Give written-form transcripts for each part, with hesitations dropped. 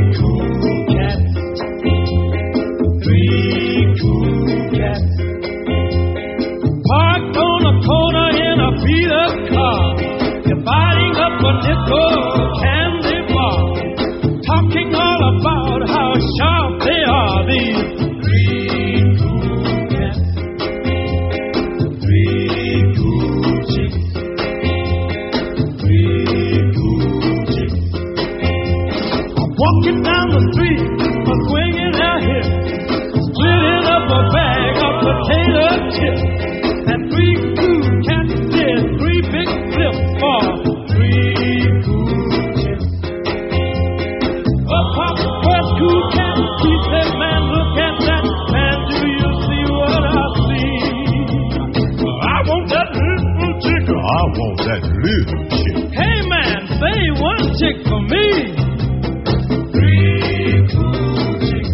cool cats. Three cool cats. Parked on a corner in a beat-up car. Dividing up a nickel candy bar. Talking all about how sharp they are, these three cool cats. Three cool chicks. Three cool chicks. I'm walking down the street, swinging out here, splitting up a bag of potato chips. And three cool cats did three big flips for three cool chicks. Up pop the first cool cat, he said, man, look at that. Man, do you see what I see? I want that little chick. I want that little chick. Hey, man, say one chick for me. Three cool chicks.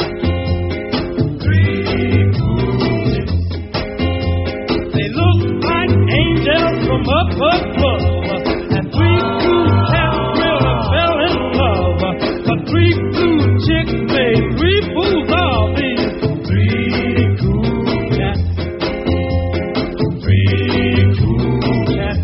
Three cool chicks. They look like angels from up above. And three cool cats really fell in love. But three cool chicks made three fools of these three cool cats. Three cool cats.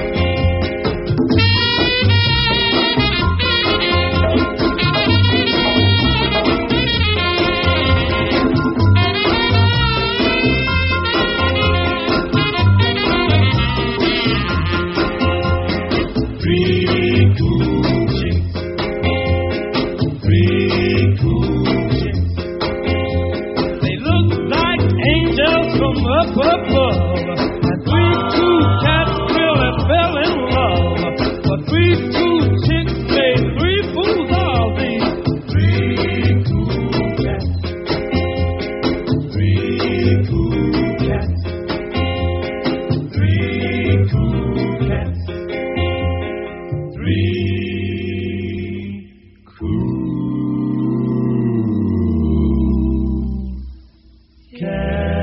Three cool chicks. Three cool chicks. They look like angels from up above. And three cool cats really fell in love. But three cool chicks made three fools of these three cool cats. Three cool cats. Three cool cats. Three cool cats.